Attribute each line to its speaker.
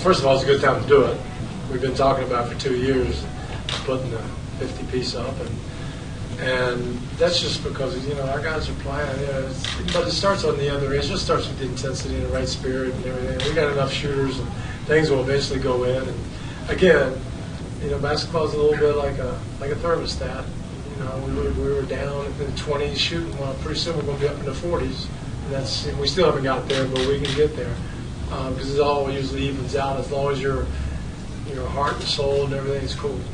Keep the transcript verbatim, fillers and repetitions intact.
Speaker 1: first of all, it's a good time to do it. We've been talking about it for two years, putting the fifty piece up, and and that's just because you know our guys are playing. You know, it's, but it starts on the other end. It just starts with the intensity and the right spirit and everything. We got enough shooters, and things will eventually go in. And again, you know, basketball is a little bit like a like a thermostat. You know, we were, we were down in the twenties shooting. Well, pretty soon we're going to be up in the forties. And that's and we still haven't got there, but we can get there because um, it all usually evens out as long as your your heart and soul and everything's cool.